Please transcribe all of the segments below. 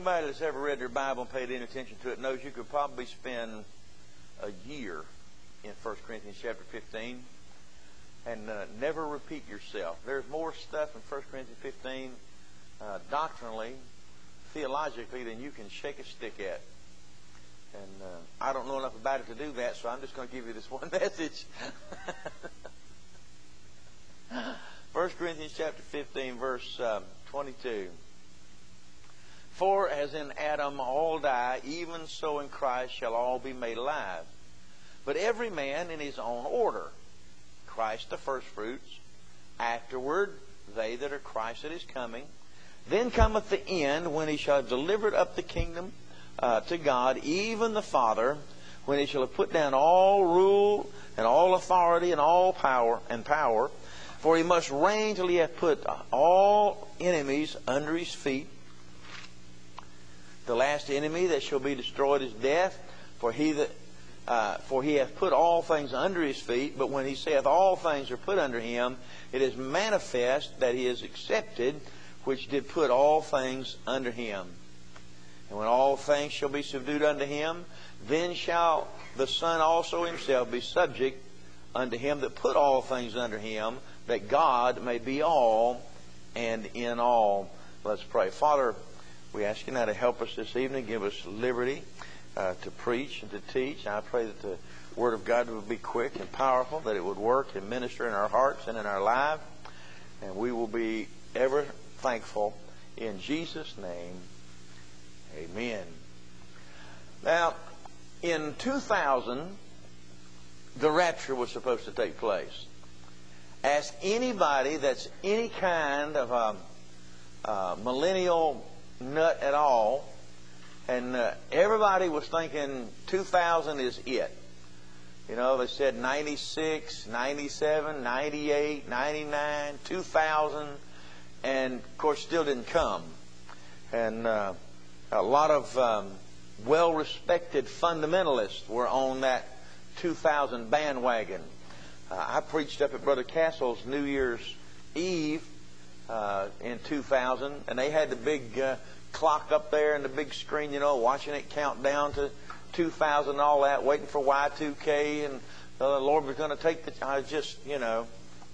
Anybody that's ever read their Bible and paid any attention to it knows you could probably spend a year in 1 Corinthians chapter 15 and never repeat yourself. There's more stuff in 1 Corinthians 15 doctrinally, theologically, than you can shake a stick at. And I don't know enough about it to do that, so I'm just going to give you this one message. 1 Corinthians chapter 15, verse 22. For as in Adam all die, even so in Christ shall all be made alive. But every man in his own order. Christ the firstfruits. Afterward, they that are Christ at his coming. Then cometh the end, when he shall have delivered up the kingdom to God, even the Father, when he shall have put down all rule and all authority and all power. For he must reign till he hath put all enemies under his feet. The last enemy that shall be destroyed is death, for he hath put all things under his feet. But when he saith all things are put under him, it is manifest that he is accepted, which did put all things under him. And when all things shall be subdued unto him, then shall the Son also himself be subject unto him that put all things under him, that God may be all and in all. Let's pray. Father, we ask you now to help us this evening. Give us liberty to preach and to teach. I pray that the Word of God would be quick and powerful, that it would work and minister in our hearts and in our lives. And we will be ever thankful. In Jesus' name, amen. Now, in 2000, the rapture was supposed to take place. Ask anybody that's any kind of a millennial nut at all, and everybody was thinking 2000 is it. You know, they said 96, 97, 98, 99, 2000, and of course still didn't come. And a lot of well-respected fundamentalists were on that 2000 bandwagon. I preached up at Brother Castle's New Year's Eve in 2000, and they had the big clock up there and the big screen, you know, watching it count down to 2000 and all that, waiting for Y2K, and the Lord was going to take I just, you know,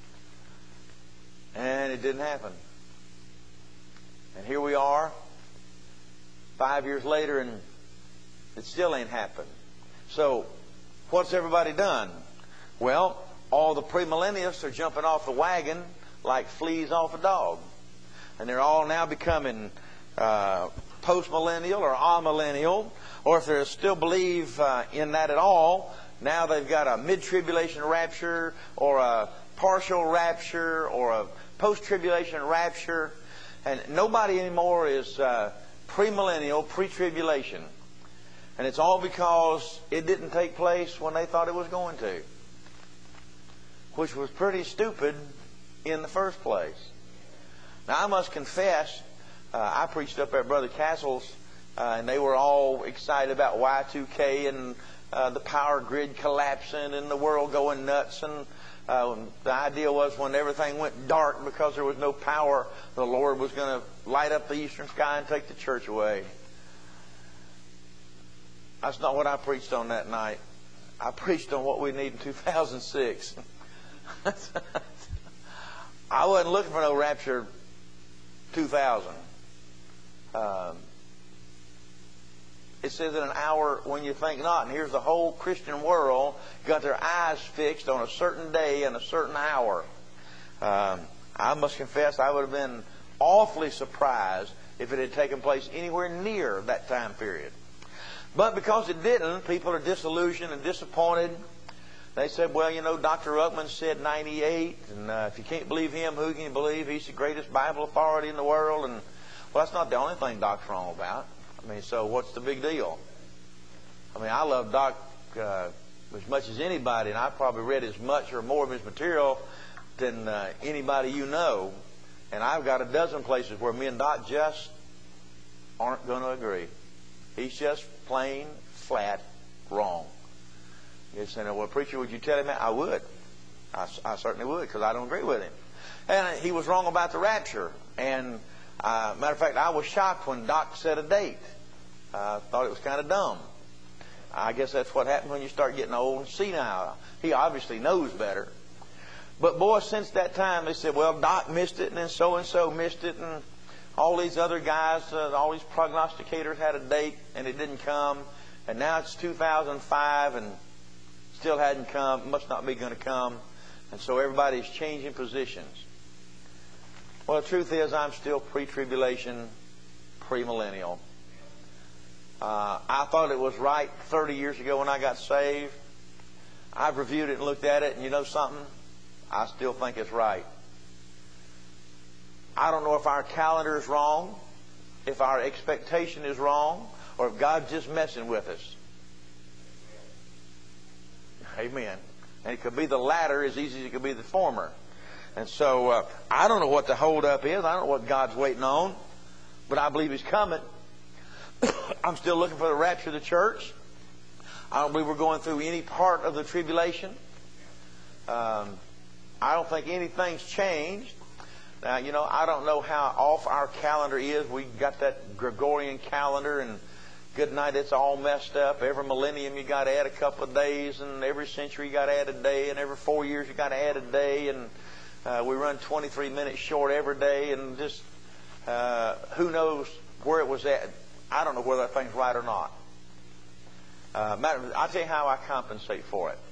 and it didn't happen. And here we are, 5 years later, and it still ain't happened. So, what's everybody done? Well, all the premillennialists are jumping off the wagon like fleas off a dog. And they're all now becoming postmillennial or amillennial. Or if they still believe in that at all, now they've got a mid-tribulation rapture or a partial rapture or a post-tribulation rapture. And nobody anymore is premillennial, pre-tribulation. And it's all because it didn't take place when they thought it was going to, which was pretty stupid in the first place. Now, I must confess, I preached up at Brother Castle's, and they were all excited about Y2K and the power grid collapsing and the world going nuts. And the idea was when everything went dark because there was no power, the Lord was going to light up the eastern sky and take the church away. That's not what I preached on that night. I preached on what we need in 2006. I wasn't looking for no rapture 2000. It says in an hour when you think not. And here's the whole Christian world got their eyes fixed on a certain day and a certain hour. I must confess I would have been awfully surprised if it had taken place anywhere near that time period. But because it didn't, people are disillusioned and disappointed. They said, well, you know, Dr. Ruckman said 98, and if you can't believe him, who can you believe? He's the greatest Bible authority in the world. And well, that's not the only thing Doc's wrong about. I mean, so what's the big deal? I mean, I love Doc as much as anybody, and I probably read as much or more of his material than anybody you know. And I've got a dozen places where me and Doc just aren't going to agree. He's just plain, flat wrong. You're saying, well, preacher, would you tell him that? I would. I certainly would, because I don't agree with him. And he was wrong about the rapture. And Matter of fact, I was shocked when Doc set a date. I thought it was kind of dumb. I guess that's what happens when you start getting old and senile. He obviously knows better. But boy, since that time, they said, well, Doc missed it, and then so-and-so missed it, and all these other guys, all these prognosticators had a date, and it didn't come. And now it's 2005, and still hadn't come, must not be going to come. And so everybody's changing positions. Well, the truth is, I'm still pre-tribulation, premillennial. I thought it was right 30 years ago when I got saved. I've reviewed it and looked at it, and you know something? I still think it's right. I don't know if our calendar is wrong, if our expectation is wrong, or if God's just messing with us. Amen. And it could be the latter as easy as it could be the former. And so I don't know what the holdup is. I don't know what God's waiting on. But I believe He's coming. I'm still looking for the rapture of the church. I don't believe we're going through any part of the tribulation. I don't think anything's changed. Now, you know, I don't know how off our calendar is. We got that Gregorian calendar, and good night, it's all messed up. Every millennium you got to add a couple of days, and every century you got to add a day, and every 4 years you got to add a day, and we run 23 minutes short every day, and just who knows where it was at. I don't know whether that thing's right or not. I'll tell you how I compensate for it.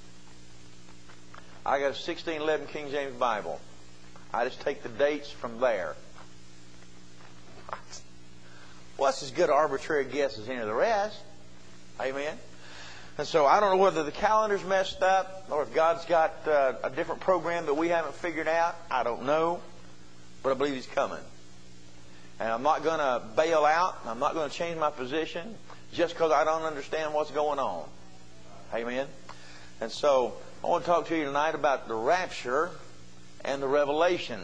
I got a 1611 King James Bible. I just take the dates from there. Well, that's as good an arbitrary guess as any of the rest. Amen. And so I don't know whether the calendar's messed up or if God's got a different program that we haven't figured out. I don't know. But I believe He's coming. And I'm not going to bail out. I'm not going to change my position just because I don't understand what's going on. Amen. And so I want to talk to you tonight about the rapture and the revelation.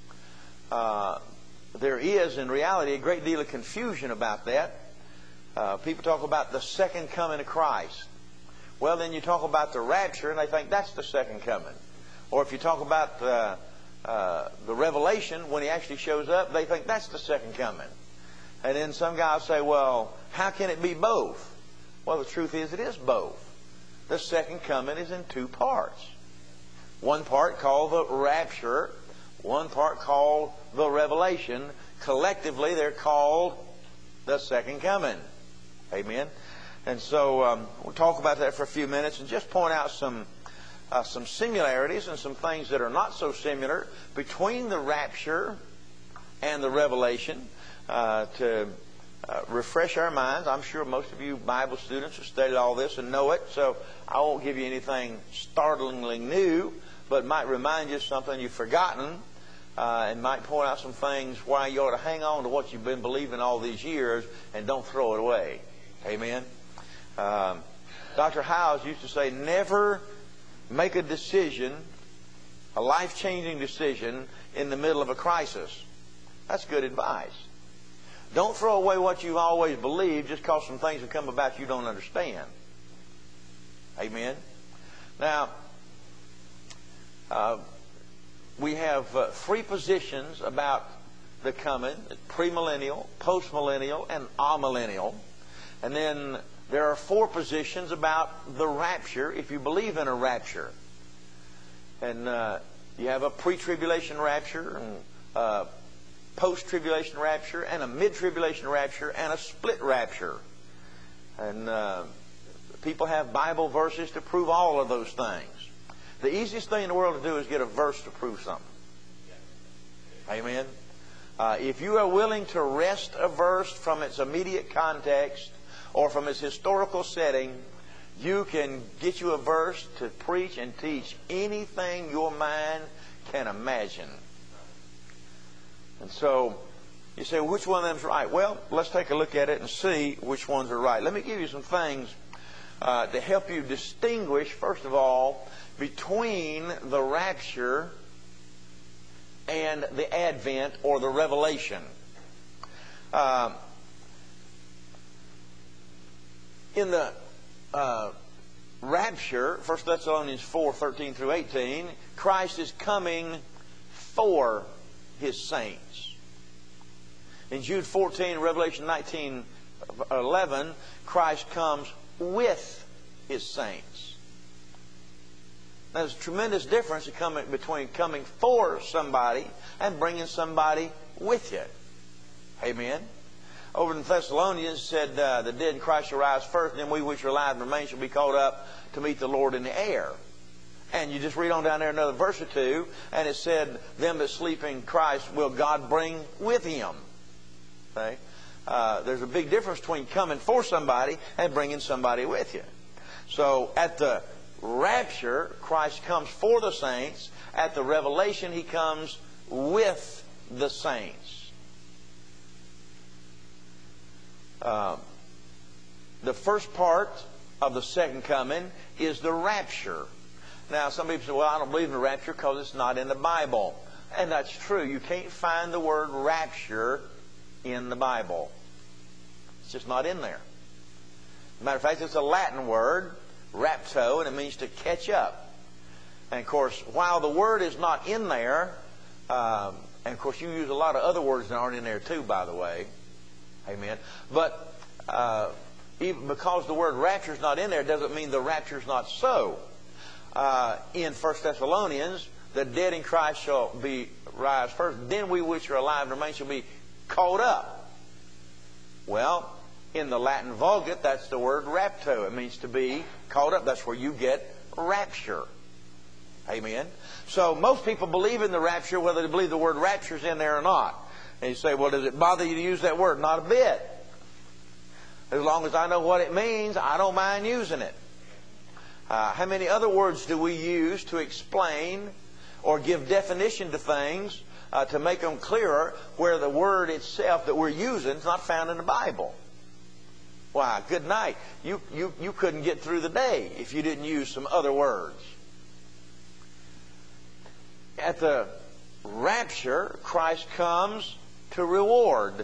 There is, in reality, a great deal of confusion about that. People talk about the second coming of Christ. Well, then you talk about the rapture, and they think that's the second coming. Or if you talk about the revelation, when He actually shows up, they think that's the second coming. And then some guys say, well, how can it be both? Well, the truth is it is both. The second coming is in two parts. One part called the rapture, one part called the revelation. Collectively, they're called the second coming. Amen. And so we'll talk about that for a few minutes and just point out some similarities and some things that are not so similar between the rapture and the revelation to refresh our minds. I'm sure most of you Bible students have studied all this and know it, so I won't give you anything startlingly new, but might remind you of something you've forgotten and might point out some things why you ought to hang on to what you've been believing all these years and don't throw it away. Amen. Dr. Howes used to say, never make a decision, a life-changing decision, in the middle of a crisis. That's good advice. Don't throw away what you've always believed just because some things have come about you don't understand. Amen. Now, we have three positions about the coming: premillennial, postmillennial, and amillennial. And then there are four positions about the rapture, if you believe in a rapture. And you have a pre-tribulation rapture, and a post-tribulation rapture, and a mid-tribulation rapture, and a split rapture. And people have Bible verses to prove all of those things. The easiest thing in the world to do is get a verse to prove something. Amen. If you are willing to wrest a verse from its immediate context or from its historical setting, you can get you a verse to preach and teach anything your mind can imagine. And so you say, well, which one of them is right? Well, let's take a look at it and see which ones are right. Let me give you some things to help you distinguish, first of all, between the rapture and the advent or the revelation. In the rapture, 1 Thessalonians 4:13 through 18, Christ is coming for His saints. In Jude 14, Revelation 19:11, Christ comes with His saints. Now, there's a tremendous difference between coming for somebody and bringing somebody with you. Amen. Over in Thessalonians, it said, the dead in Christ shall rise first, and then we which are alive and remain shall be caught up to meet the Lord in the air. And you just read on down there another verse or two, and it said, them that sleep in Christ will God bring with Him. Okay? There's a big difference between coming for somebody and bringing somebody with you. So at the rapture, Christ comes for the saints. At the revelation, He comes with the saints. The first part of the second coming is the rapture. Now, some people say, well, I don't believe in the rapture because it's not in the Bible. And that's true. You can't find the word rapture in the Bible. It's just not in there. As a matter of fact, it's a Latin word, rapto, and it means to catch up. And of course, while the word is not in there, and of course you use a lot of other words that aren't in there too, by the way. Amen. But even because the word rapture is not in there, doesn't mean the rapture is not so. In 1 Thessalonians, the dead in Christ shall be rise first. Then we which are alive and remain shall be caught up. Well, in the Latin Vulgate, that's the word rapto. It means to be caught up. That's where you get rapture. Amen. So most people believe in the rapture, whether they believe the word rapture is in there or not. And you say, well, does it bother you to use that word? Not a bit. As long as I know what it means, I don't mind using it. How many other words do we use to explain or give definition to things to make them clearer where the word itself that we're using is not found in the Bible? Why, good night. You couldn't get through the day if you didn't use some other words. At the rapture, Christ comes to reward.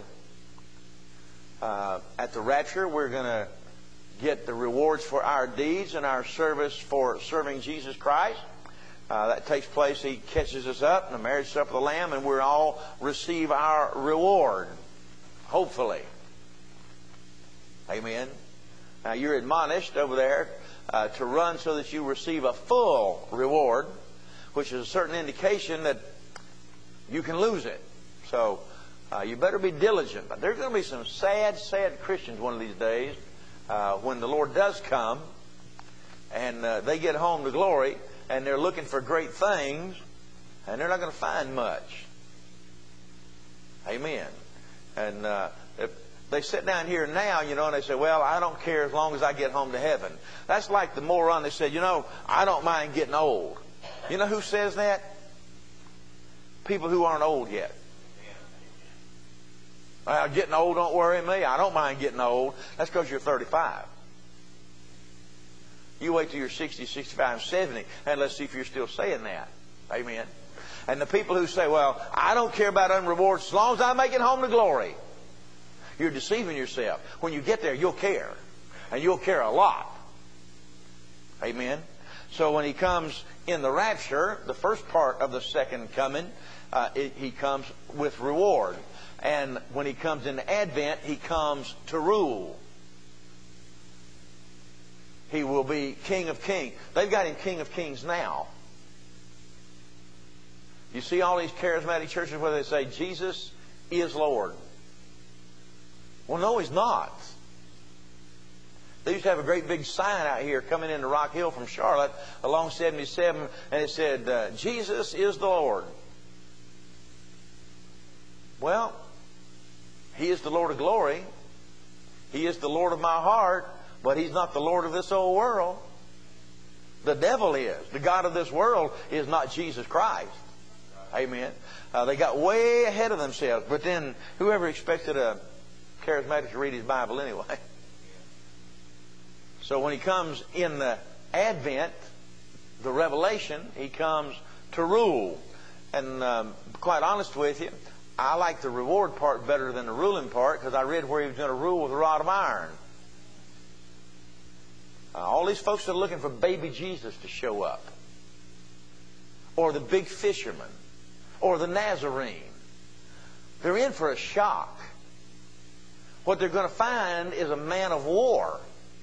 At the rapture, we're going to get the rewards for our deeds and our service for serving Jesus Christ. That takes place. He catches us up in the marriage supper of the Lamb, and we'll all receive our reward, hopefully. Amen. Now, you're admonished over there to run so that you receive a full reward, which is a certain indication that you can lose it. So you better be diligent. But there's going to be some sad, sad Christians one of these days when the Lord does come and they get home to glory and they're looking for great things and they're not going to find much. Amen. And they sit down here now, and they say, well, I don't care as long as I get home to heaven. That's like the moron that said, I don't mind getting old. You know who says that? People who aren't old yet. Well, getting old don't worry me. I don't mind getting old. That's because you're 35. You wait till you're 60, 65, 70, and let's see if you're still saying that. Amen. And the people who say, well, I don't care about unrewards as long as I make it home to glory. You're deceiving yourself. When you get there, you'll care. And you'll care a lot. Amen. So when He comes in the rapture, the first part of the second coming, He comes with reward. And when He comes in the Advent, He comes to rule. He will be King of Kings. They've got Him King of Kings now. You see all these charismatic churches where they say, Jesus is Lord. Well, no, He's not. They used to have a great big sign out here coming into Rock Hill from Charlotte along 77, and it said, Jesus is the Lord. Well, He is the Lord of glory. He is the Lord of my heart, but He's not the Lord of this old world. The devil is. The God of this world is not Jesus Christ. Amen. They got way ahead of themselves, but then whoever expected a charismatic to read his Bible anyway? So when He comes in the Advent, the revelation, He comes to rule. And quite honest with you, I like the reward part better than the ruling part because I read where He was going to rule with a rod of iron. All these folks are looking for baby Jesus to show up. Or the big fisherman. Or the Nazarene. They're in for a shock. What they're going to find is a man of war.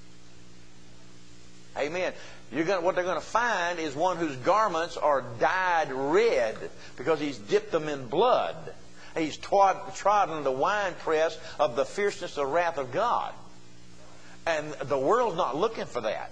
Amen. What they're going to find is one whose garments are dyed red because he's dipped them in blood. He's trodden the winepress of the fierceness of wrath of God. And the world's not looking for that.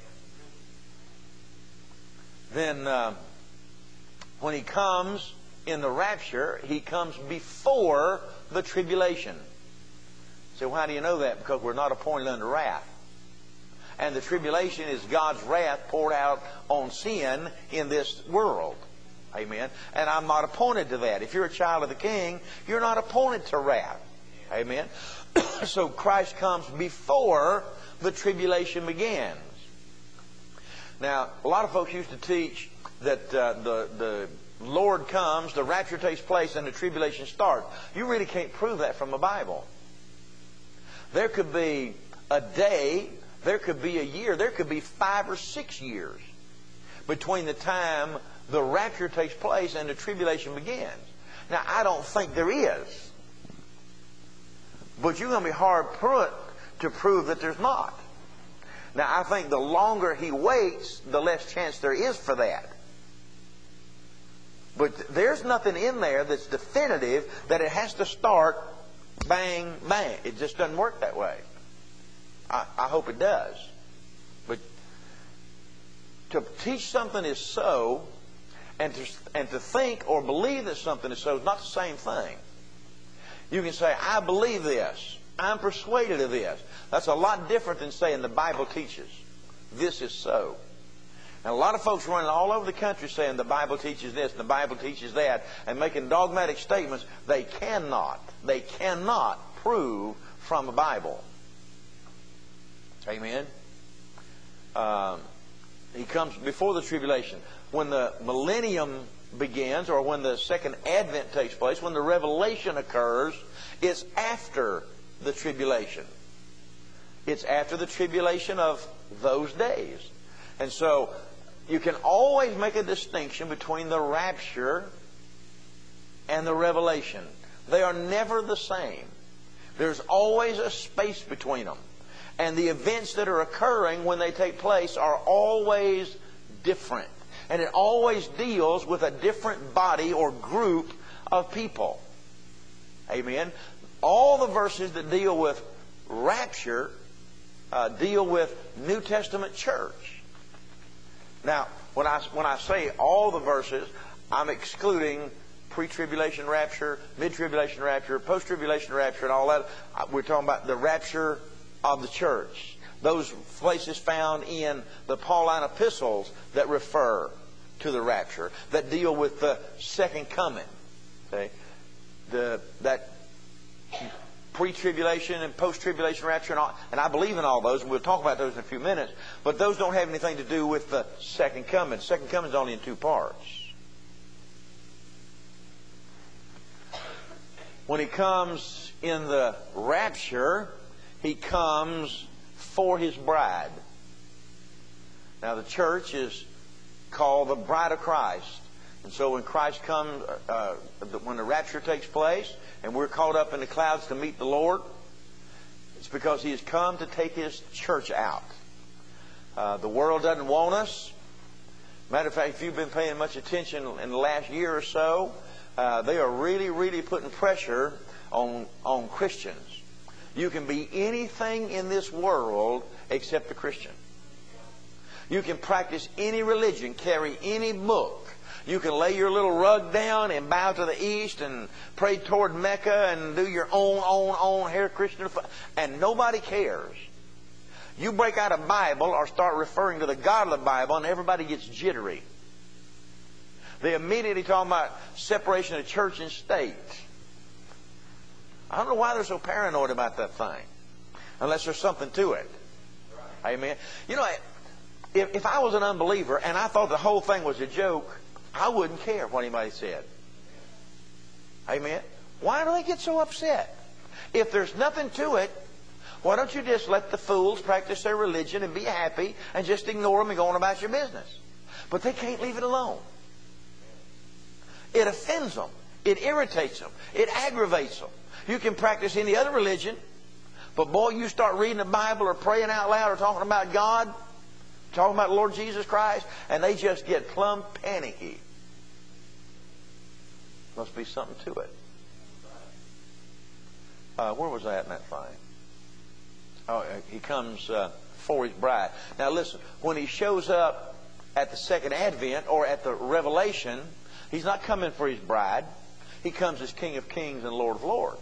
Then when he comes in the rapture, he comes before the tribulation. So how do you know that? Because we're not appointed unto wrath. And the tribulation is God's wrath poured out on sin in this world. Amen. And I'm not appointed to that. If you're a child of the King, you're not appointed to wrath. Amen. So Christ comes before the tribulation begins. Now, a lot of folks used to teach that the Lord comes, the rapture takes place, and the tribulation starts. You really can't prove that from the Bible. There could be a day, there could be a year, there could be 5 or 6 years between the time the rapture takes place and the tribulation begins. Now, I don't think there is. But you're going to be hard put to prove that there's not. Now, I think the longer he waits, the less chance there is for that. But there's nothing in there that's definitive that it has to start bang, bang. It just doesn't work that way. I hope it does. But to teach something is so, and to think or believe that something is so is not the same thing. You can say, I believe this. I'm persuaded of this. That's a lot different than saying the Bible teaches. This is so. And a lot of folks running all over the country saying the Bible teaches this and the Bible teaches that and making dogmatic statements they cannot prove from the Bible. Amen. He comes before the tribulation. When the millennium begins, or when the second advent takes place, when the revelation occurs, it's after the tribulation. It's after the tribulation of those days. And so you can always make a distinction between the rapture and the revelation. They are never the same. There's always a space between them. And the events that are occurring when they take place are always different. And it always deals with a different body or group of people. Amen. All the verses that deal with rapture deal with New Testament church. Now, when I say all the verses, I'm excluding pre-tribulation rapture, mid-tribulation rapture, post-tribulation rapture, and all that. We're talking about the rapture of the church. Those places found in the Pauline epistles that refer to the rapture, that deal with the second coming. Okay? That pre-tribulation and post-tribulation rapture, and I believe in all those, and we'll talk about those in a few minutes, but those don't have anything to do with the second coming. Second coming is only in 2 parts. When he comes in the rapture, he comes for his bride. Now, the church is called the bride of Christ. And so when Christ comes, when the rapture takes place, and we're caught up in the clouds to meet the Lord, it's because he has come to take his church out. The world doesn't want us. Matter of fact, if you've been paying much attention in the last year or so, they are really, really putting pressure on Christians. You can be anything in this world except a Christian. You can practice any religion, carry any book. You can lay your little rug down and bow to the east and pray toward Mecca and do your own hair Christian, and nobody cares. You break out a Bible or start referring to the God of the Bible and everybody gets jittery. They immediately talk about separation of church and state. I don't know why they're so paranoid about that thing, unless there's something to it. Amen. You know, if I was an unbeliever and I thought the whole thing was a joke, I wouldn't care what anybody said. Amen. Why do they get so upset? If there's nothing to it, why don't you just let the fools practice their religion and be happy and just ignore them and go on about your business? But they can't leave it alone. It offends them. It irritates them. It aggravates them. You can practice any other religion, But boy, you start reading the Bible or praying out loud or talking about God, talking about the Lord Jesus Christ, and they just get plumb panicky. Must be something to it. Where was I at in that thing? Oh, he comes for his bride. Now listen, when he shows up at the second advent or at the revelation, he's not coming for his bride. He comes as King of Kings and Lord of Lords.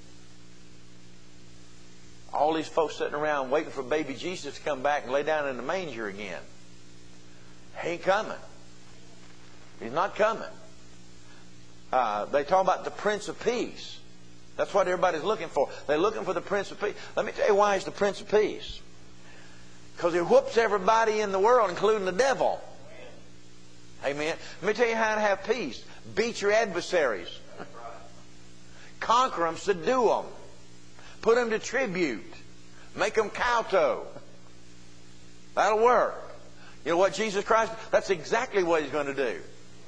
All these folks sitting around waiting for baby Jesus to come back and lay down in the manger again. He ain't coming. He's not coming. They talk about the Prince of Peace. That's what everybody's looking for. They're looking for the Prince of Peace. Let me tell you why he's the Prince of Peace. Because he whoops everybody in the world, including the devil. Amen. Let me tell you how to have peace. Beat your adversaries. Conquer them, subdue them. Put them to tribute. Make them kowtow. That'll work. You know what Jesus Christ, that's exactly what he's going to do.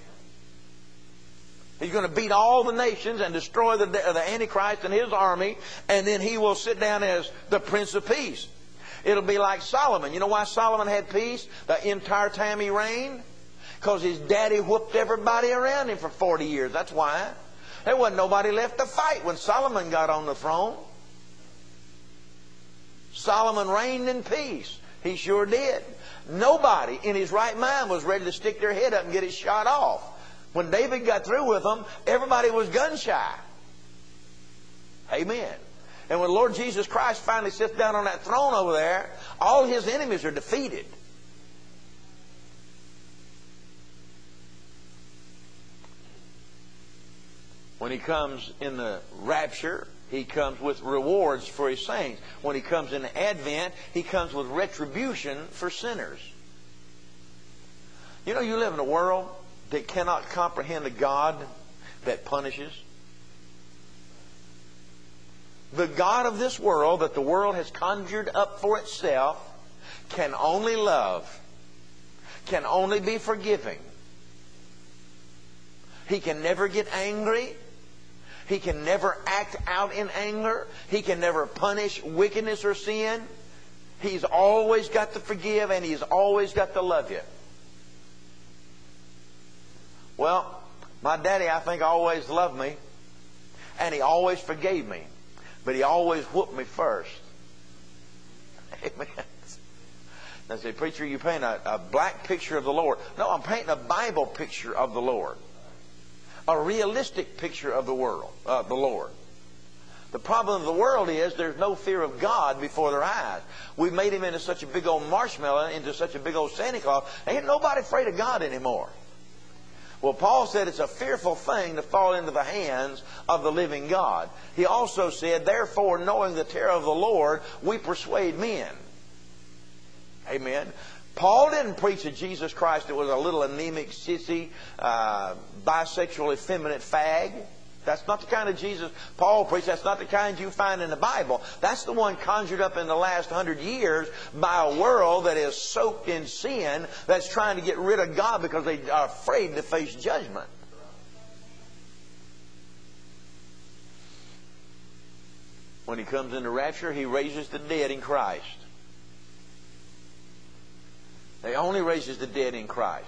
He's going to beat all the nations and destroy the Antichrist and his army, and then he will sit down as the Prince of Peace. It'll be like Solomon. You know why Solomon had peace the entire time he reigned? Because his daddy whooped everybody around him for 40 years. That's why. There wasn't nobody left to fight when Solomon got on the throne. Solomon reigned in peace. He sure did. Nobody in his right mind was ready to stick their head up and get it shot off. When David got through with them, everybody was gun shy. Amen. And when Lord Jesus Christ finally sits down on that throne over there, all his enemies are defeated. When he comes in the rapture, he comes with rewards for his saints. When he comes in the Advent, he comes with retribution for sinners. You know, you live in a world that cannot comprehend a God that punishes. The God of this world that the world has conjured up for itself can only love, can only be forgiving. He can never get angry. He can never act out in anger. He can never punish wickedness or sin. He's always got to forgive, and He's always got to love you. Well, my daddy, I think, always loved me, and he always forgave me, but he always whooped me first. Amen. I say, preacher, you paint a black picture of the Lord. No, I'm painting a Bible picture of the Lord. A realistic picture of the world, the Lord. The problem of the world is there's no fear of God before their eyes. We've made Him into such a big old marshmallow, into such a big old Santa Claus. Ain't nobody afraid of God anymore. Well, Paul said it's a fearful thing to fall into the hands of the living God. He also said, therefore, knowing the terror of the Lord, we persuade men. Amen. Paul didn't preach a Jesus Christ that was a little anemic, sissy, bisexual, effeminate fag. That's not the kind of Jesus Paul preached. That's not the kind you find in the Bible. That's the one conjured up in the last 100 years by a world that is soaked in sin, that's trying to get rid of God because they are afraid to face judgment. When He comes into rapture, He raises the dead in Christ. He only raises the dead in Christ.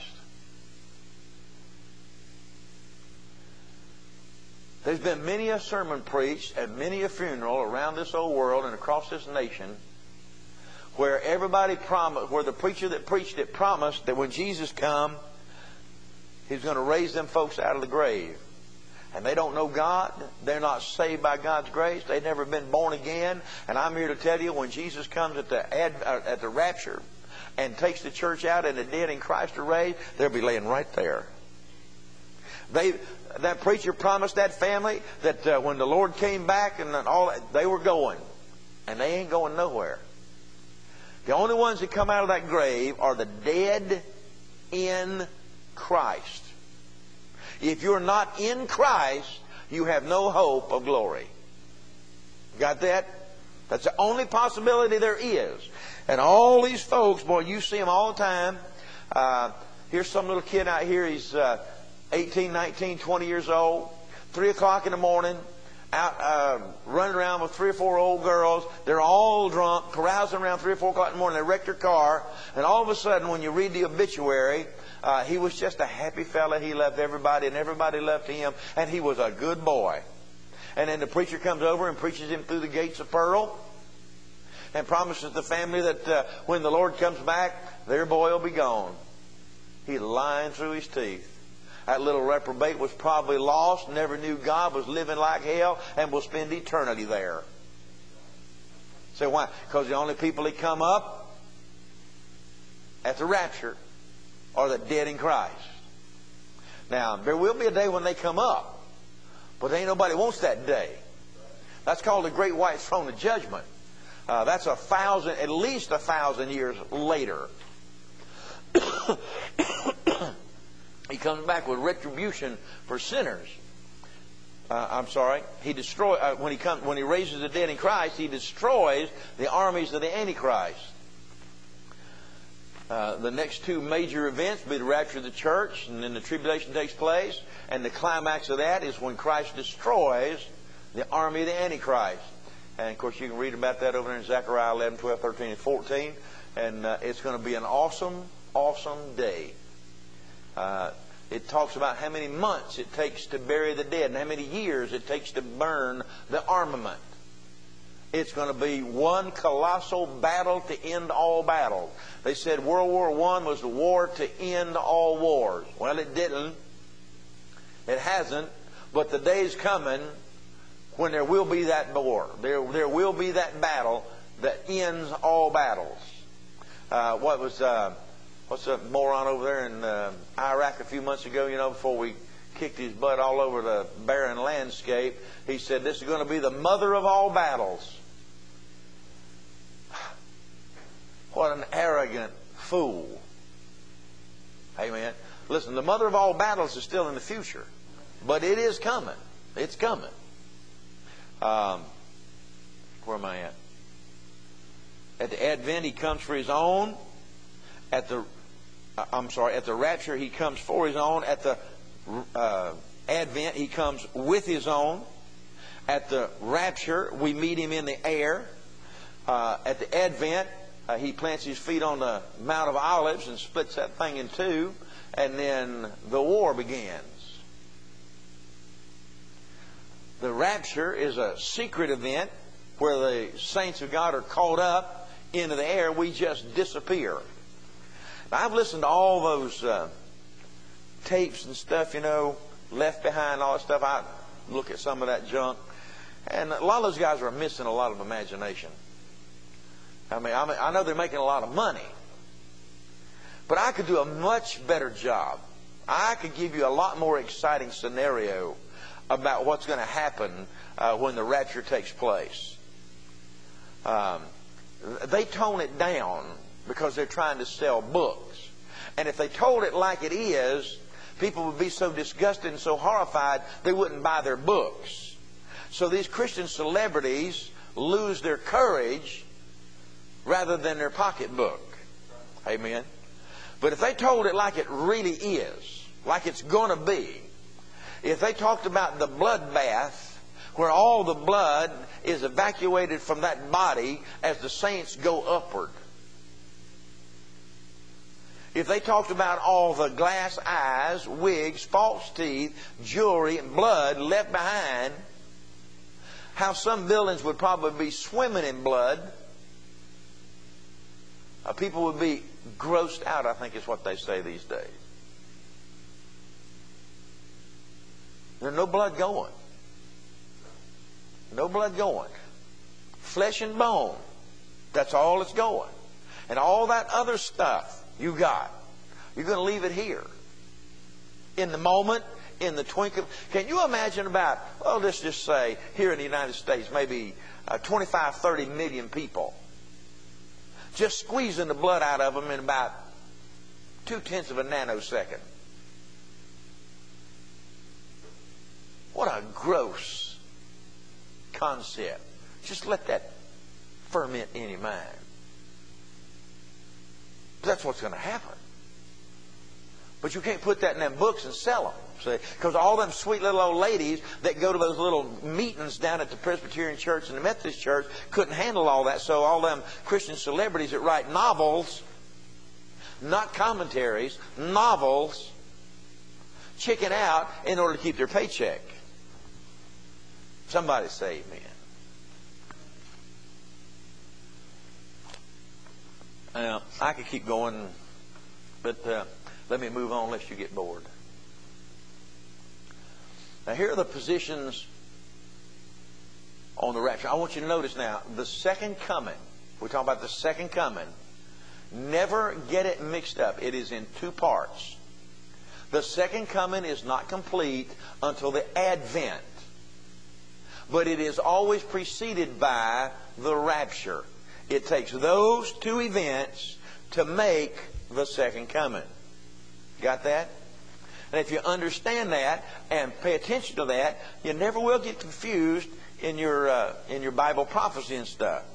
There's been many a sermon preached at many a funeral around this old world and across this nation where everybody promised, where the preacher that preached it promised that when Jesus come, He's going to raise them folks out of the grave. And they don't know God. They're not saved by God's grace. They've never been born again. And I'm here to tell you, when Jesus comes at the rapture and takes the church out and the dead in Christ are raised, they'll be laying right there. That preacher promised that family that when the Lord came back and all, they were going. And they ain't going nowhere. The only ones that come out of that grave are the dead in Christ. If you're not in Christ, you have no hope of glory. Got that? That's the only possibility there is. And all these folks, boy, you see them all the time. Here's some little kid out here. He's 18, 19, 20 years old. 3 o'clock in the morning. out running around with 3 or 4 old girls. They're all drunk, carousing around 3 or 4 o'clock in the morning. They wrecked their car. And all of a sudden, when you read the obituary, he was just a happy fella. He loved everybody, and everybody loved him. And he was a good boy. And then the preacher comes over and preaches him through the gates of pearl and promises the family that when the Lord comes back, their boy will be gone. He's lying through his teeth. That little reprobate was probably lost, never knew God, was living like hell, and will spend eternity there. Say, why? Because the only people that come up at the rapture are the dead in Christ. Now, there will be a day when they come up, but ain't nobody wants that day. That's called the Great White Throne of Judgment. That's at least 1,000 years later. He comes back with retribution for sinners. When he raises the dead in Christ, he destroys the armies of the Antichrist. The next 2 major events will be the rapture of the church, and then the tribulation takes place. And the climax of that is when Christ destroys the army of the Antichrist. And of course, you can read about that over there in Zechariah 11, 12, 13, and 14. And it's going to be an awesome, awesome day. It talks about how many months it takes to bury the dead and how many years it takes to burn the armament. It's going to be one colossal battle to end all battles. They said World War I was the war to end all wars. Well, it didn't. It hasn't. But the day's coming when there will be that war. There will be that battle that ends all battles. What's the moron over there in Iraq a few months ago, before we kicked his butt all over the barren landscape? He said, this is going to be the mother of all battles. What an arrogant fool. Amen. Listen, the mother of all battles is still in the future. But it is coming. It's coming. Where am I at? At the Advent, he comes for his own. At the rapture, he comes for his own. At the Advent, he comes with his own. At the rapture, we meet him in the air. At the Advent, he plants his feet on the Mount of Olives and splits that thing in 2. And then the war begins. The rapture is a secret event where the saints of God are caught up into the air. We just disappear. Now, I've listened to all those tapes and stuff, Left Behind, all that stuff. I look at some of that junk. And a lot of those guys are missing a lot of imagination. I know they're making a lot of money. But I could do a much better job. I could give you a lot more exciting scenario about what's going to happen when the rapture takes place. They tone it down because they're trying to sell books. And if they told it like it is, people would be so disgusted and so horrified they wouldn't buy their books. So these Christian celebrities lose their courage rather than their pocketbook. Amen. But if they told it like it really is, like it's going to be, if they talked about the bloodbath, where all the blood is evacuated from that body as the saints go upward. If they talked about all the glass eyes, wigs, false teeth, jewelry, and blood left behind, how some buildings would probably be swimming in blood. People would be grossed out, I think is what they say these days. There's no blood going. No blood going. Flesh and bone. That's all that's going. And all that other stuff you got, you're going to leave it here. In the moment, in the twinkle. Can you imagine about, well, let's just say, here in the United States, maybe 25, 30 million people, just squeezing the blood out of them in about 0.2 of a nanosecond. What a gross concept. Just let that ferment in your mind. That's what's going to happen. But you can't put that in them books and sell them. See? Because all them sweet little old ladies that go to those little meetings down at the Presbyterian Church and the Methodist Church couldn't handle all that. So all them Christian celebrities that write novels, not commentaries, novels, chicken out in order to keep their paycheck. Somebody say amen. Now, I could keep going, but let me move on lest you get bored. Now, here are the positions on the rapture. I want you to notice now, the second coming. We're talking about the second coming. Never get it mixed up. It is in two parts. The second coming is not complete until the advent. But it is always preceded by the rapture. It takes those two events to make the second coming. Got that? And if you understand that and pay attention to that, you never will get confused in your Bible prophecy and stuff.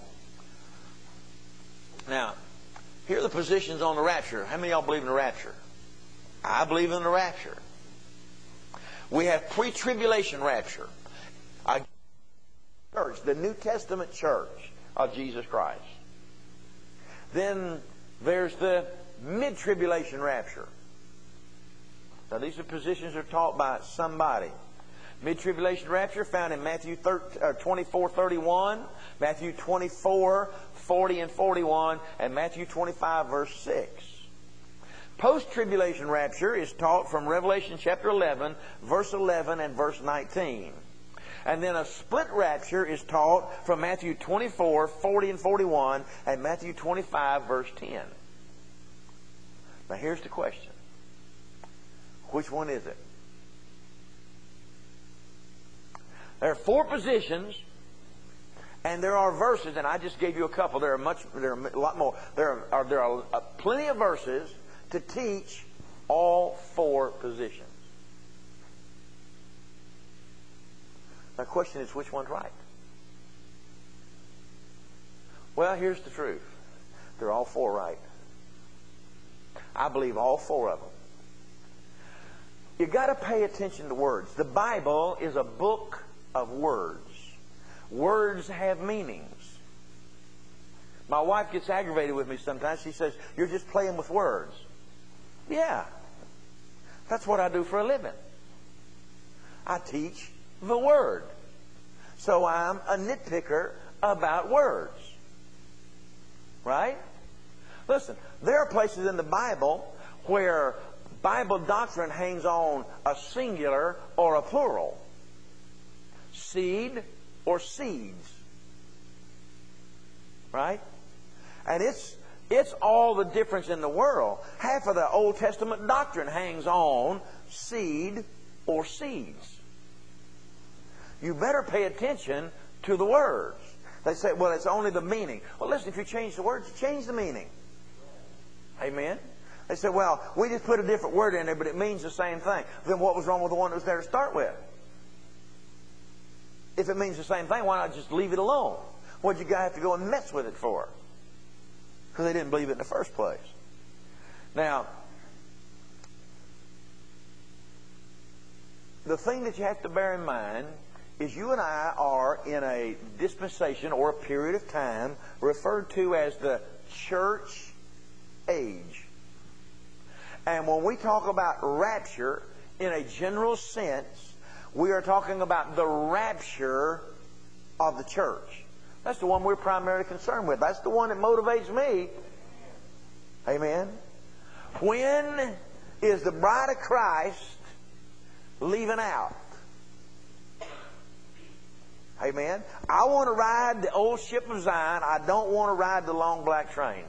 Now, here are the positions on the rapture. How many of y'all believe in the rapture? I believe in the rapture. We have pre-tribulation rapture. Church, the New Testament church of Jesus Christ. Then there's the mid-tribulation rapture. Now these are positions that are taught by somebody. Mid-tribulation rapture found in Matthew 24:31, Matthew 24:40 and 41, and Matthew 25 verse 6. Post-tribulation rapture is taught from Revelation chapter 11, verse 11 and verse 19. And then a split rapture is taught from Matthew 24:40 and 41, and Matthew 25 verse 10. Now here's the question. Which one is it? There are four positions, and there are verses, and I just gave you a couple. There are a lot more. There are plenty of verses to teach all four positions. The question is, which one's right? Well, here's the truth. They're all four right. I believe all four of them. You got to pay attention to words. The Bible is a book of words. Words have meanings. My wife gets aggravated with me sometimes. She says, "You're just playing with words." Yeah. That's what I do for a living. I teach the Word. So I'm a nitpicker about words. Right? Listen, there are places in the Bible where Bible doctrine hangs on a singular or a plural. Seed or seeds. Right? And it's all the difference in the world. Half of the Old Testament doctrine hangs on seed or seeds. You better pay attention to the words. They say, well, it's only the meaning. Well, listen, if you change the words, you change the meaning. Amen? They say, well, we just put a different word in there, but it means the same thing. Then what was wrong with the one that was there to start with? If it means the same thing, why not just leave it alone? What'd you guys have to go and mess with it for? Because they didn't believe it in the first place. Now, the thing that you have to bear in mind is you and I are in a dispensation or a period of time referred to as the church age. And when we talk about rapture in a general sense, we are talking about the rapture of the church. That's the one we're primarily concerned with. That's the one that motivates me. Amen. When is the bride of Christ leaving out? Amen. I want to ride the old ship of Zion. I don't want to ride the long black train.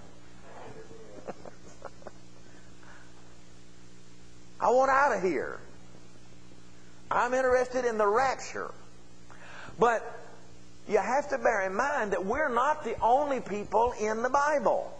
I want out of here. I'm interested in the rapture. But you have to bear in mind that we're not the only people in the Bible.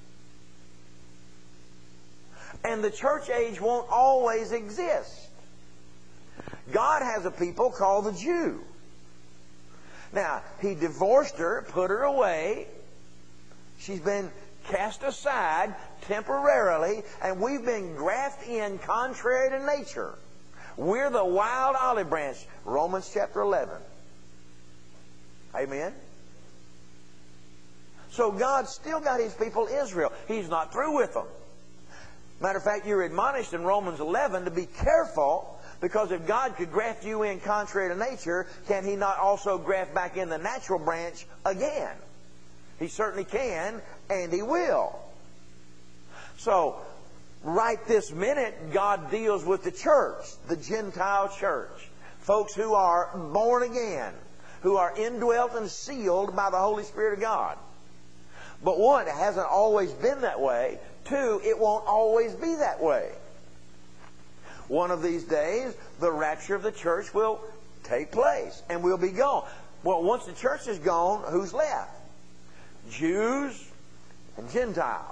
And the church age won't always exist. God has a people called the Jew. Now, He divorced her, put her away. She's been cast aside temporarily, and we've been grafted in contrary to nature. We're the wild olive branch. Romans chapter 11. Amen? So God's still got His people Israel. He's not through with them. Matter of fact, you're admonished in Romans 11 to be careful, because if God could graft you in contrary to nature, can He not also graft back in the natural branch again? He certainly can, and He will. So, right this minute, God deals with the church, the Gentile church. Folks who are born again, who are indwelt and sealed by the Holy Spirit of God. But one, it hasn't always been that way. Two, it won't always be that way. One of these days, the rapture of the church will take place, and we'll be gone. Well, once the church is gone, who's left? Jews and Gentiles.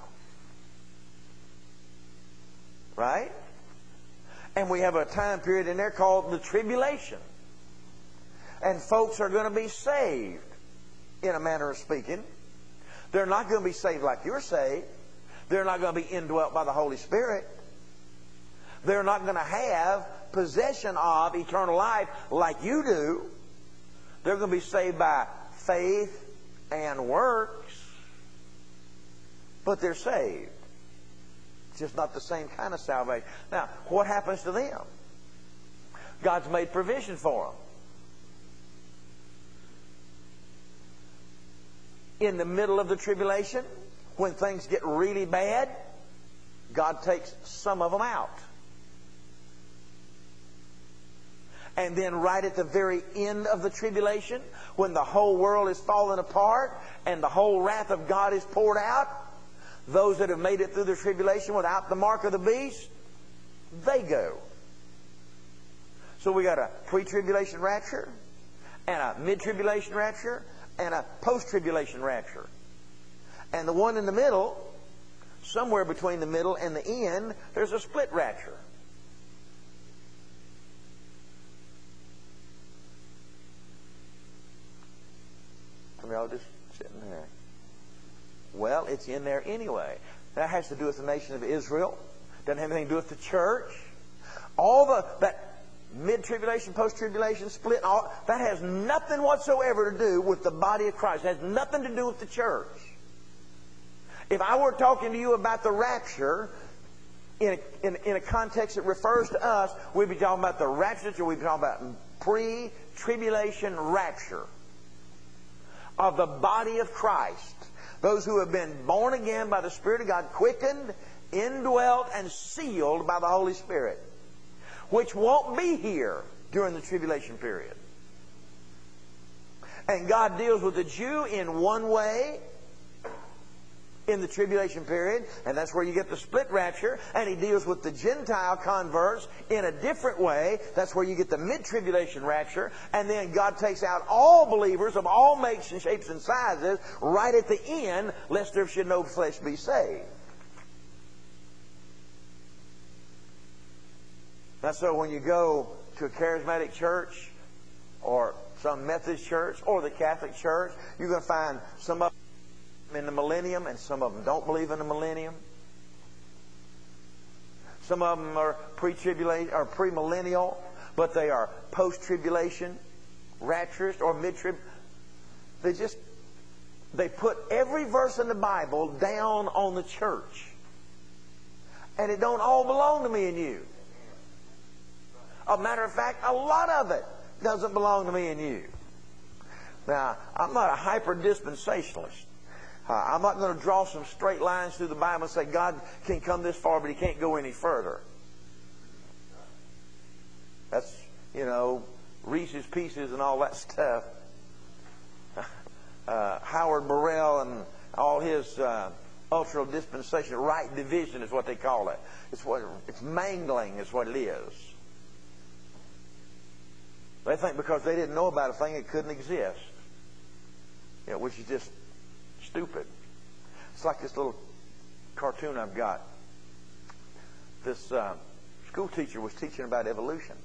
Right? And we have a time period in there called the tribulation. And folks are going to be saved, in a manner of speaking. They're not going to be saved like you're saved. They're not going to be indwelt by the Holy Spirit. They're not going to have possession of eternal life like you do. They're going to be saved by faith and works. But they're saved. It's just not the same kind of salvation. Now, what happens to them? God's made provision for them. In the middle of the tribulation, when things get really bad, God takes some of them out. And then right at the very end of the tribulation, when the whole world is falling apart and the whole wrath of God is poured out, those that have made it through the tribulation without the mark of the beast, they go. So we got a pre-tribulation rapture, and a mid-tribulation rapture, and a post-tribulation rapture. And the one in the middle, somewhere between the middle and the end, there's a split rapture. Some of y'all just sitting there. Well, it's in there anyway. That has to do with the nation of Israel. Doesn't have anything to do with the church. That mid-tribulation, post-tribulation, split, all that has nothing whatsoever to do with the body of Christ. It has nothing to do with the church. If I were talking to you about the rapture in a context that refers to us, we'd be talking about the rapture, or we'd be talking about pre-tribulation rapture of the body of Christ. Those who have been born again by the Spirit of God, quickened, indwelt, and sealed by the Holy Spirit, which won't be here during the tribulation period. And God deals with the Jew in one way in the tribulation period, and that's where you get the split rapture. And He deals with the Gentile converts in a different way. That's where you get the mid-tribulation rapture. And then God takes out all believers of all makes and shapes and sizes right at the end, lest there should no flesh be saved. That's so when you go to a charismatic church or some Methodist church or the Catholic church, you're going to find some of them in the millennium, and some of them don't believe in the millennium. Some of them are pre-tribulation or premillennial, but they are post-tribulation, rapturist, or mid-trib. They put every verse in the Bible down on the church, and it don't all belong to me and you. A matter of fact, a lot of it doesn't belong to me and you. Now, I'm not a hyper-dispensationalist. I'm not going to draw some straight lines through the Bible and say God can come this far, but He can't go any further. That's, Reese's Pieces and all that stuff. Howard Burrell and all his ultra dispensation right division is what they call it. It's mangling is what it is. They think because they didn't know about a thing, it couldn't exist. Which is just stupid. It's like this little cartoon I've got. This school teacher was teaching about evolution.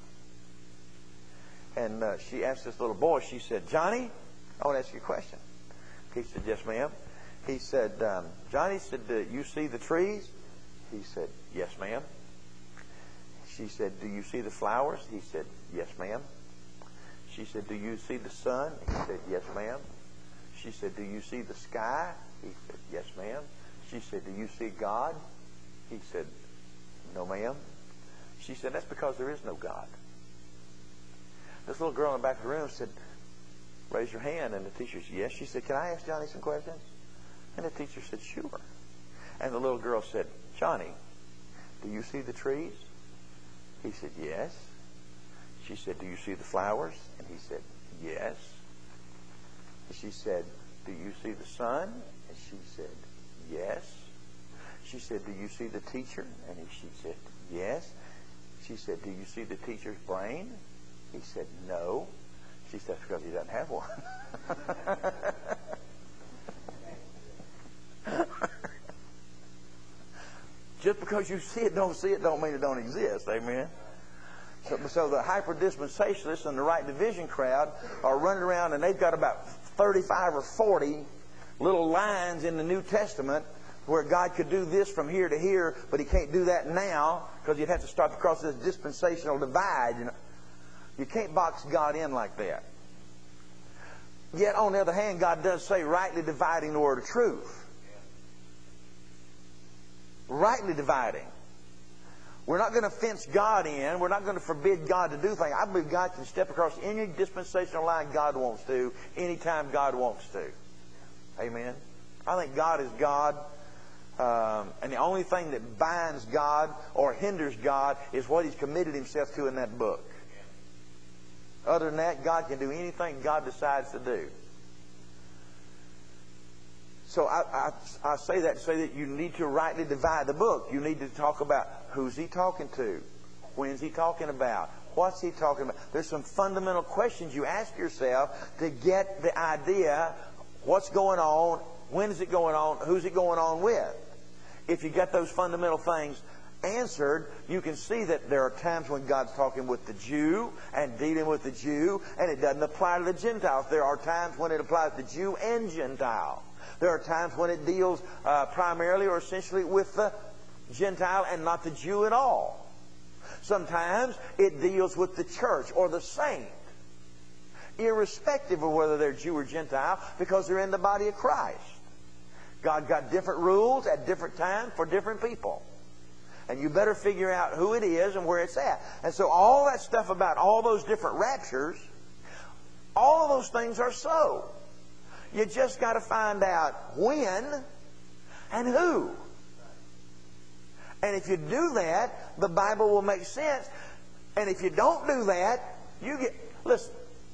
And she asked this little boy, she said, "Johnny, I want to ask you a question." He said, "Yes, ma'am." He said, "Johnny," said, "do you see the trees?" He said, "Yes, ma'am." She said, do you see the flowers? He said, yes, ma'am. She said, do you see the sun? He said, yes, ma'am. She said, do you see the sky? He said, yes, ma'am. She said, do you see God? He said, no, ma'am. She said, that's because there is no God. This little girl in the back of the room said, raise your hand. And the teacher said, yes. She said, can I ask Johnny some questions? And the teacher said, sure. And the little girl said, Johnny, do you see the trees? He said, yes. She said, do you see the flowers? And he said, yes. She said, do you see the sun? And she said, yes. She said, do you see the teacher? And she said, yes. She said, do you see the teacher's brain? He said, no. She said, that's because he doesn't have one. Just because you see it, don't mean it don't exist. Amen? So the hyper-dispensationalists and the right division crowd are running around, and they've got about 35 or 40 little lines in the New Testament where God could do this from here to here, but He can't do that now because you'd have to start across this dispensational divide. You can't box God in like that. Yet, on the other hand, God does say, rightly dividing the word of truth. Rightly dividing. We're not going to fence God in. We're not going to forbid God to do things. I believe God can step across any dispensational line God wants to, anytime God wants to. Amen? I think God is God. And the only thing that binds God or hinders God is what He's committed Himself to in that book. Other than that, God can do anything God decides to do. So I say that to say that you need to rightly divide the book. You need to talk about who's He talking to, when's He talking about, what's He talking about. There's some fundamental questions you ask yourself to get the idea what's going on, when is it going on, who's it going on with. If you get those fundamental things answered, you can see that there are times when God's talking with the Jew and dealing with the Jew, and it doesn't apply to the Gentiles. There are times when it applies to Jew and Gentile. There are times when it deals primarily or essentially with the Gentile and not the Jew at all. Sometimes it deals with the church or the saint, irrespective of whether they're Jew or Gentile, because they're in the body of Christ. God got different rules at different times for different people. And you better figure out who it is and where it's at. And so all that stuff about all those different raptures, all of those things are so. You just got to find out when and who. And if you do that, the Bible will make sense. And if you don't do that, you get... Listen.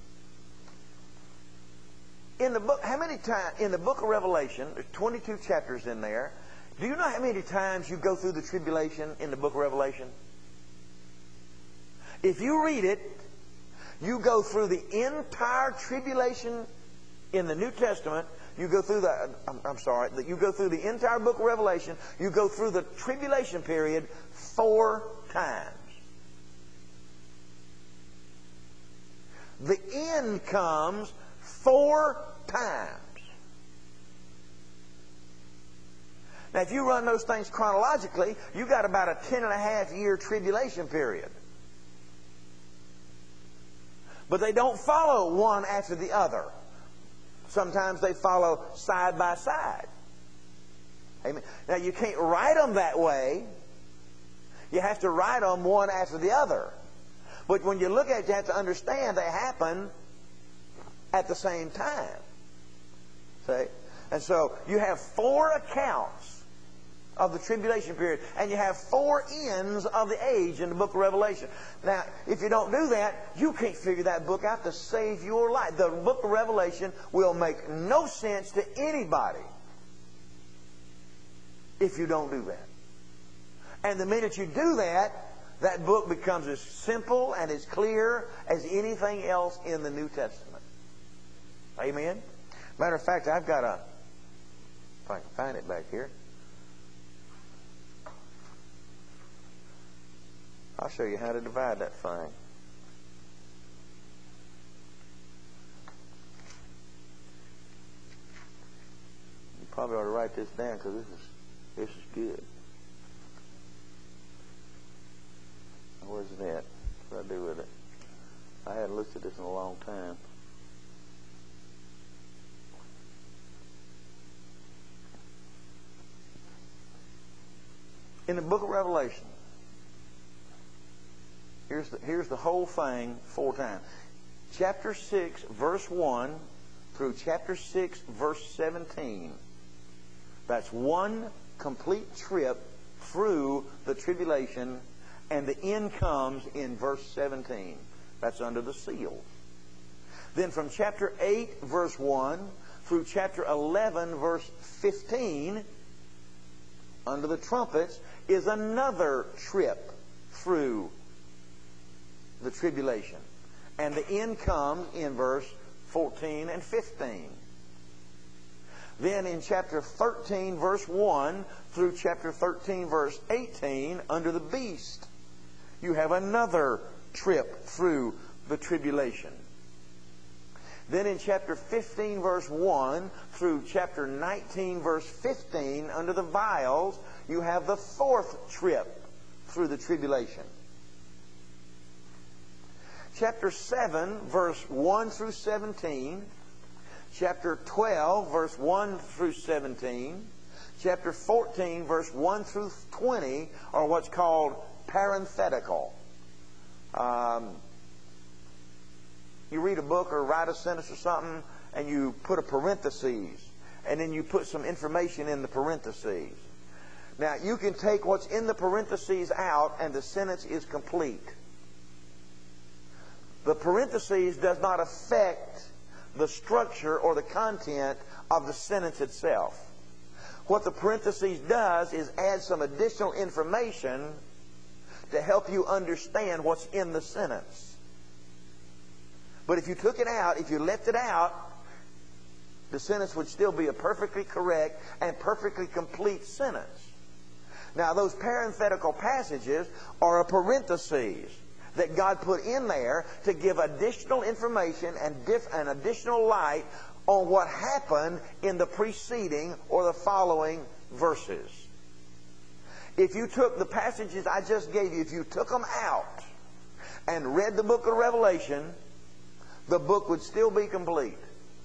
In the book, how many times in the book of Revelation, there's 22 chapters in there. Do you know how many times you go through the tribulation in the book of Revelation? If you read it, you go through the entire tribulation in the New Testament. You go through you go through the entire book of Revelation. You go through the tribulation period 4 times. The end comes 4 times. Now, if you run those things chronologically, you got about a 10.5-year tribulation period. But they don't follow one after the other. Sometimes they follow side by side. Amen. Now, you can't write them that way. You have to write them one after the other. But when you look at it, you have to understand they happen at the same time. See? And so you have 4 accounts of the tribulation period, and you have 4 ends of the age in the book of Revelation. Now, if you don't do that, you can't figure that book out to save your life. The book of Revelation will make no sense to anybody if you don't do that. And the minute you do that, that book becomes as simple and as clear as anything else in the New Testament. Amen? Matter of fact, I've got a... If I can find it back here. I'll show you how to divide that thing. You probably ought to write this down because this is good. Where's it at? What do I do with it? I hadn't looked at this in a long time. In the book of Revelation, here's the whole thing 4 times. Chapter 6, verse 1 through chapter 6, verse 17. That's one complete trip through the tribulation, and the end comes in verse 17. That's under the seal. Then from chapter 8, verse 1 through chapter 11, verse 15, under the trumpets, is another trip through the tribulation. And the end comes in verse 14 and 15. Then in chapter 13, verse 1 through chapter 13, verse 18, under the beast, you have another trip through the tribulation. Then in chapter 15, verse 1 through chapter 19, verse 15, under the vials, you have the 4th trip through the tribulation. Chapter 7, verse 1 through 17. Chapter 12, verse 1 through 17. Chapter 14, verse 1 through 20 are what's called parenthetical. You read a book or write a sentence or something, and you put a parenthesis, and then you put some information in the parentheses. Now, you can take what's in the parentheses out, and the sentence is complete. The parentheses does not affect the structure or the content of the sentence itself. What the parentheses does is add some additional information to help you understand what's in the sentence. But if you took it out, if you left it out, the sentence would still be a perfectly correct and perfectly complete sentence. Now, those parenthetical passages are a parenthesis that God put in there to give additional information and additional light on what happened in the preceding or the following verses. If you took the passages I just gave you, if you took them out and read the book of Revelation, the book would still be complete.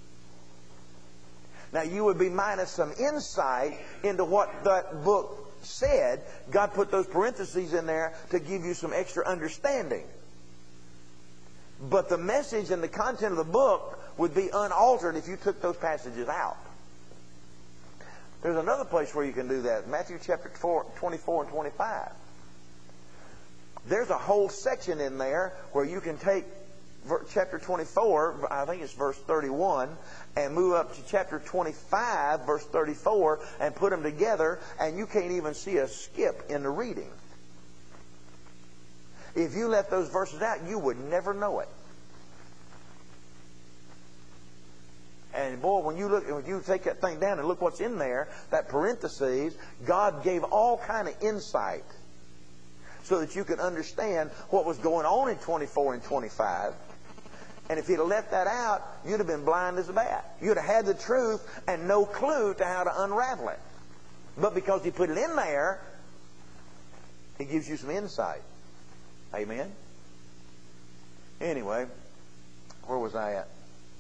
Now, you would be minus some insight into what that book said. God put those parentheses in there to give you some extra understanding. But the message and the content of the book would be unaltered if you took those passages out. There's another place where you can do that. Matthew chapter 24 and 25. There's a whole section in there where you can take chapter 24, I think it's verse 31, and move up to chapter 25, verse 34, and put them together, and you can't even see a skip in the reading. If you left those verses out, you would never know it. And boy, when you take that thing down and look what's in there, that parentheses, God gave all kind of insight so that you could understand what was going on in 24 and 25. And if he'd have left that out, you'd have been blind as a bat. You'd have had the truth and no clue to how to unravel it. But because he put it in there, he gives you some insight. Amen? Anyway, where was I at?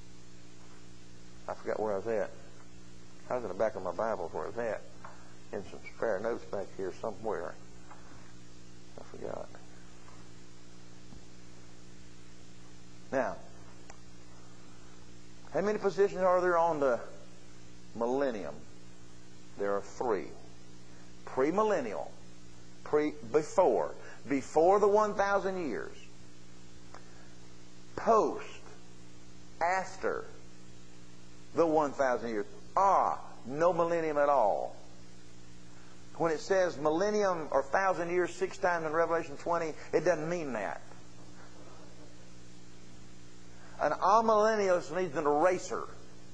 I forgot where I was at. I was in the back of my Bible where I was at. In some spare notes back here somewhere. I forgot. Now, how many positions are there on the millennium? There are 3. Premillennial. Before the 1,000 years. Post. After the 1,000 years. No millennium at all. When it says millennium or 1,000 years 6 times in Revelation 20, it doesn't mean that. An amillennialist needs an eraser.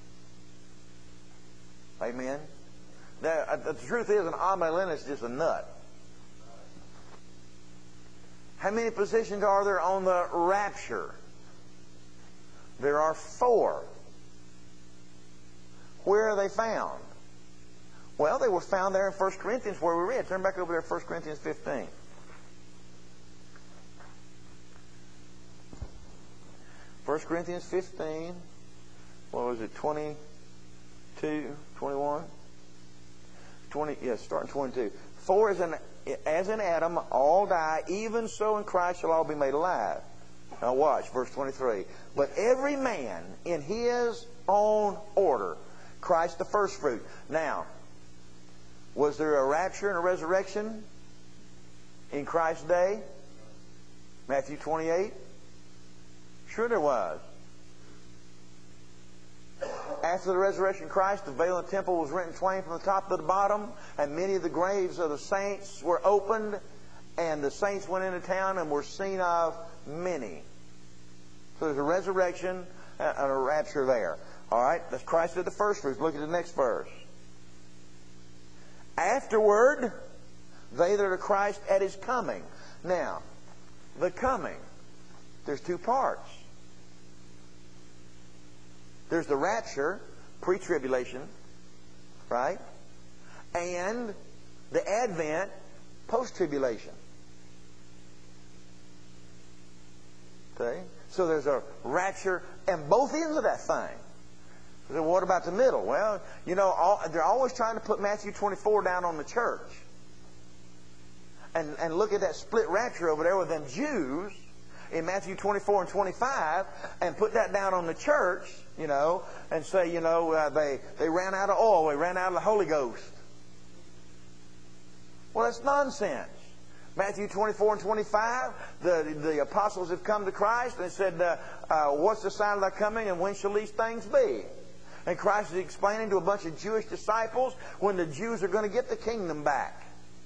Amen? The truth is, an amillennialist is just a nut. How many positions are there on the rapture? There are 4. Where are they found? Well, they were found there in 1 Corinthians where we read. Turn back over there to 1 Corinthians 15. 1 Corinthians 15, what was it, 22, 21? 20, yes, starting 22. For as in Adam all die, even so in Christ shall all be made alive. Now watch, verse 23. But every man in his own order, Christ the first fruit. Now, was there a rapture and a resurrection in Christ's day? Matthew 28? Sure there was. After the resurrection of Christ, the veil in the temple was rent in twain from the top to the bottom, and many of the graves of the saints were opened, and the saints went into town and were seen of many. So there's a resurrection and a rapture there. All right, that's Christ did the first fruits. Look at the next verse. Afterward, they that are Christ at His coming. Now, the coming, there's two parts. There's the rapture, pre-tribulation, right? And the advent, post-tribulation. Okay? So there's a rapture and both ends of that thing. So what about the middle? Well, you know, they're always trying to put Matthew 24 down on the church. And look at that split rapture over there with them Jews in Matthew 24 and 25 and put that down on the church, you know, and say, you know, they ran out of oil, they ran out of the Holy Ghost. Well, that's nonsense. Matthew 24 and 25, the apostles have come to Christ and said, what's the sign of thy coming and when shall these things be? And Christ is explaining to a bunch of Jewish disciples when the Jews are going to get the kingdom back.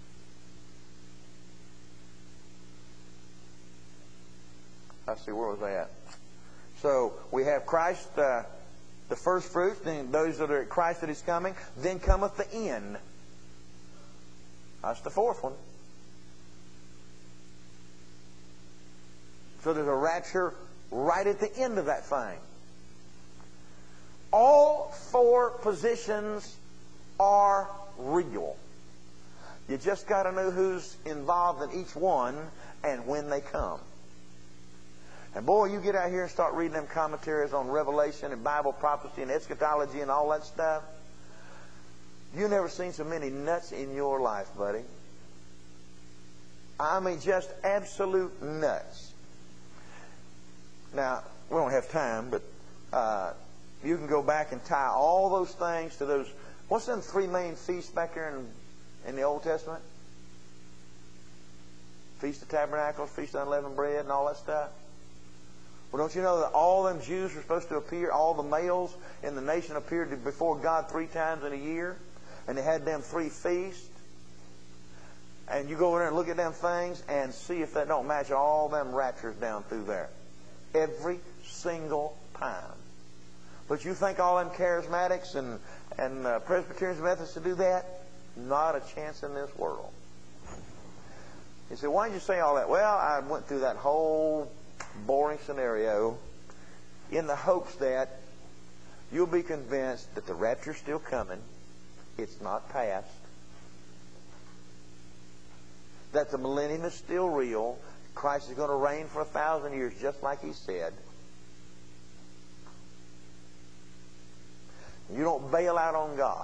Let's see, where was I at? So we have Christ, the first fruits, then those that are at Christ that is coming. Then cometh the end. That's the fourth one. So there's a rapture right at the end of that thing. All four positions are real. You just got to know who's involved in each one and when they come. And boy, you get out here and start reading them commentaries on Revelation and Bible prophecy and eschatology and all that stuff. You've never seen so many nuts in your life, buddy. I mean, just absolute nuts. Now, we don't have time, but you can go back and tie all those things to those. What's them three main feasts back there in the Old Testament? Feast of Tabernacles, Feast of Unleavened Bread, and all that stuff. Well, don't you know that all them Jews were supposed to appear, all the males in the nation appeared before God 3 times in a year? And they had them 3 feasts. And you go over there and look at them things and see if that don't match all them raptures down through there. Every single time. But you think all them charismatics and Presbyterians and Methodists to do that? Not a chance in this world. You say, why did you say all that? Well, I went through that whole boring scenario in the hopes that you'll be convinced that the rapture's still coming. It's not past. That the millennium is still real. Christ is going to reign for 1,000 years just like He said. You don't bail out on God.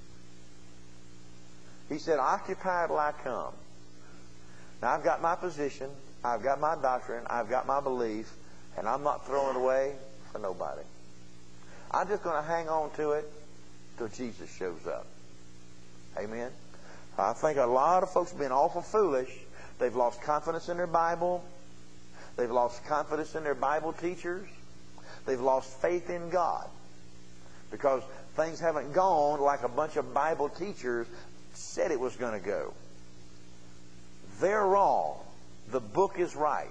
He said, occupy till I come. Now, I've got my position. I've got my doctrine. I've got my belief. And I'm not throwing it away for nobody. I'm just going to hang on to it till Jesus shows up. Amen? I think a lot of folks have been awful foolish. They've lost confidence in their Bible. They've lost confidence in their Bible teachers. They've lost faith in God. Because things haven't gone like a bunch of Bible teachers said it was going to go. They're wrong. The book is right.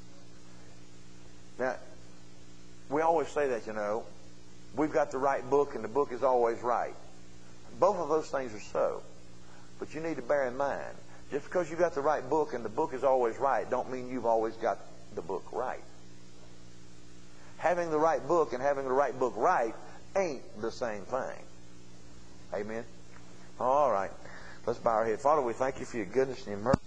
Now, we always say that, you know. We've got the right book and the book is always right. Both of those things are so. But you need to bear in mind, just because you got the right book and the book is always right, don't mean you've always got the book right. Having the right book and having the right book right ain't the same thing. Amen? All right. Let's bow our head. Father, we thank You for Your goodness and Your mercy.